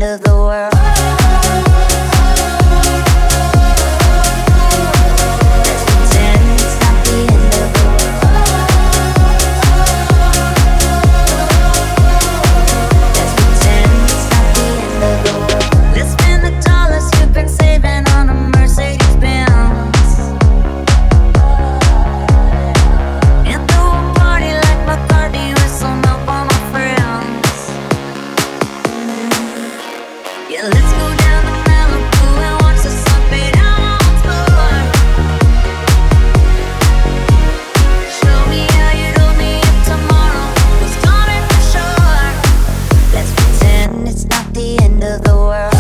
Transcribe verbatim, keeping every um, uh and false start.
of the world. Let's pretend it's not the end of the world. Let's pretend it's not the end of the world. Let's spend the dollars you've been saving on a Mercedes Benz and throw a party like McCartney with some help on my friends. Yeah, let's go down to Malibu and watch the sun fade out on tour. Show me how you'd hold me if tomorrow was coming for sure. Let's pretend it's not the end of the world.